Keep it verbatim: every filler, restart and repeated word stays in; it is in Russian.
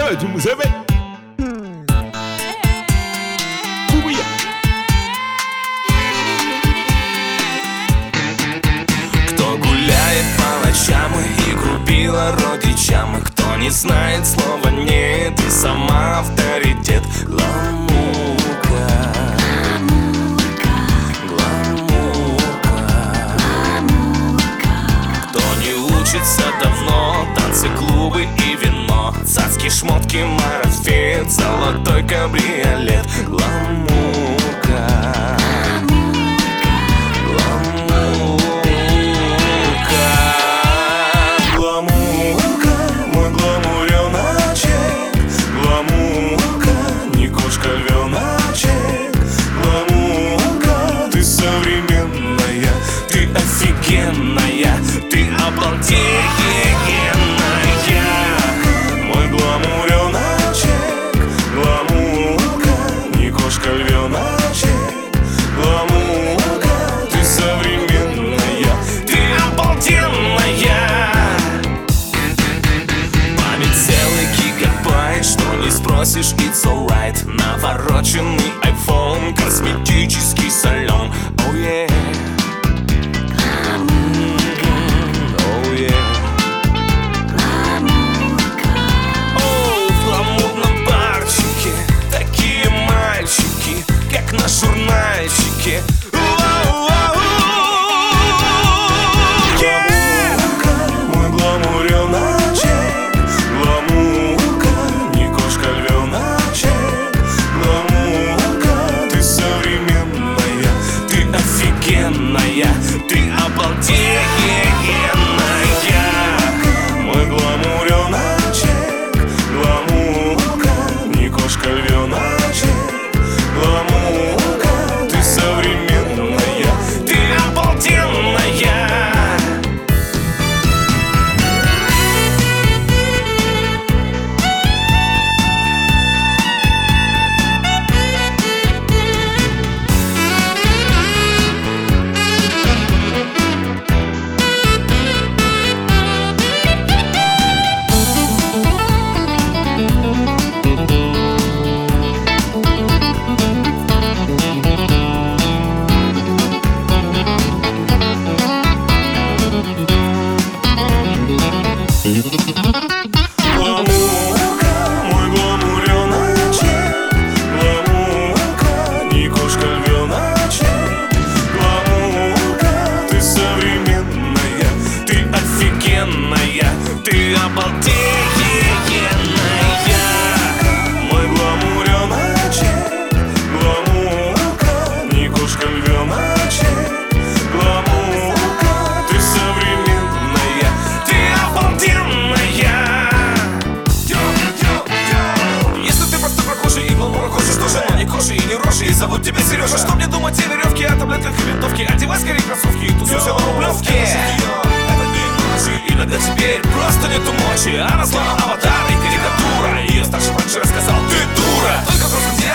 tu vous savez. Кто гуляет по ночам и грубила родичам, кто не знает слова нет и сама авторитет. Гламурка, гламурка. Кто не учится давно, танцы, клубы и вино, цацки, шмотки, марафет, золотой кабриолет. Гламурка, ты обалденная, мой гламуреночек, гламурка, не кошка, львеночек, гламурка, ты современная, ты обалденная. Память целый гигабайт, что не спросишь, it's alright. Навороченный айфон, косметический салон, oh yeah. Как на журнальчике. Гламурка, мой гламуреночек, гламурка, не кошка, львеночек, гламурка, ты современная, ты офигенная, ты обалденная, мой гламуреночек, гламурка, не кошка, львеночек, гламурка, ты современная, ты обалденная. Гламурка, мой гламуреночек, гламурка, не кошка, львеночек, гламурка, ты современная, ты офигенная, ты обалденная, мой гламуреночек, гламурка, не кошка, львеночек, гламурка, ты современная, ты обалденная. И не рожи, и зовут тебя Сережа. Что мне думать о веревке, о таблетках и винтовке? Одевай скорее кроссовки и тусуйся на Рублевке. Это не ночи, иногда теперь просто нету мочи. Она словно аватар и карикатура. Ее старший раньше рассказал, ты дура. Только просто